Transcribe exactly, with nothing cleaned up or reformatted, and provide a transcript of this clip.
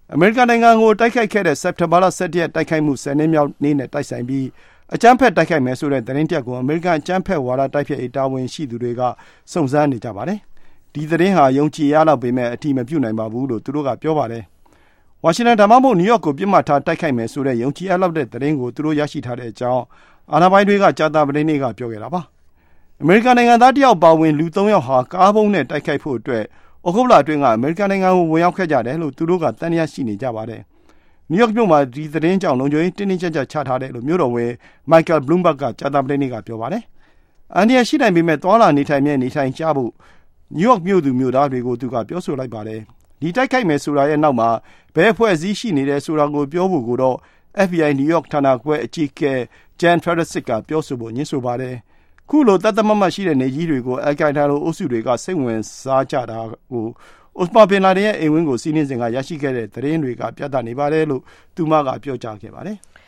အမေရိကန်နိုင်ငံကိုတိုက်ခိုက်ခဲ့တဲ့စက်တင်ဘာလ ၁၁ ရက်တိုက်ခိုက်မှုဆယ်နှစ်မြောက်နေ့နဲ့တိုက်ဆိုင်ပြီးအကြမ်းဖက်တိုက်ခိုက်မယ်ဆိုတဲ့သတင်းတစ်ရပ်ကိုအမေရိကန်အကြမ်းဖက်ဝါဒတိုက်ဖျက်ရေးတာဝန်ရှိသူတွေကစုံစမ်းနေကြပါတယ်။ဒီသတင်းဟာယုံကြည်ရလောက်ပေမဲ့အတိမပြုနိုင်ပါဘူးလို့သူတို့ကပြောပါတယ်။ဝါရှင်တန်ဒါမှမဟုတ်နယူးယောက်ကိုပြစ်မှတ်ထားတိုက်ခိုက်မယ်ဆိုတဲ့ယုံကြည်ရလောက်တဲ့သတင်းကိုသူတို့ရရှိထားတဲ့အကြောင်းအာဏာပိုင်တွေကကြာသပတေးနေ့ကပြောခဲ့တာပါ။အမေရိကန်နိုင်ငံသားတစ်ယောက်ပါဝင်လူသုံးယောက်ဟာကားဘုံနဲ့တိုက်ခိုက်ဖို့အတွက်ဩဂုတ်လအတွင်းကအမေရိကန်နိုင်ငံကိုဝင်ရောက်ခဲ့ကြတယ်လို့သူတို့ကသံသယရှိနေကြပါတယ်။နယူးယောက်မြို့မှာဒီသတင်းကြောင့်လုံခြုံရေးတင်းတင်းကျပ်ကျပ်ချထားတယ်လို့မြို့တော်ဝန်မိုက်ကယ်ဘလူးဘတ်ကကြာသပတေးနေ့ကပြောပါတယ်။အန်ဒီရရှိနိုင်ပေမဲ့သွာလာနေထိုင်မြဲနေထိုင်ကြဖို့နယူးယောက်မြို့သူမြို့သားတွေကိုသူကပြောဆိုလိုက်ပါတယ်။ဒီတိုက်ခိုက်မယ်ဆိုတာရဲ့နောက်မှာဘယ်အဖွဲ့အစည်းရှိနေတယ်ဆိုတာကိုပြောဖို့ကိုတော့ အက်ဖ်ဘီအိုင် နယူးယောက်ဌာနခွဲအကြီးအကဲ Jan Farisic ကပြောဆိုဖို့ညွှန်းဆိုပါတယ်။ခုလိုတတ်တမတ်မှတ်ရှိတဲ့နေကြီးတွေကိုအယ်ကိုင်ဒါလိုအုပ်စုတွေကစိတ်ဝင်စားကြတာကိုအိုစမာဘင်လာဒင်ရဲ့အိမ်ဝင်းကိုစီးနင်းစဉ်ကရရှိခဲ့တဲ့သတင်းတွေကပြသနေပါတယ်လို့သူမကပြောကြားခဲ့ပါတယ်။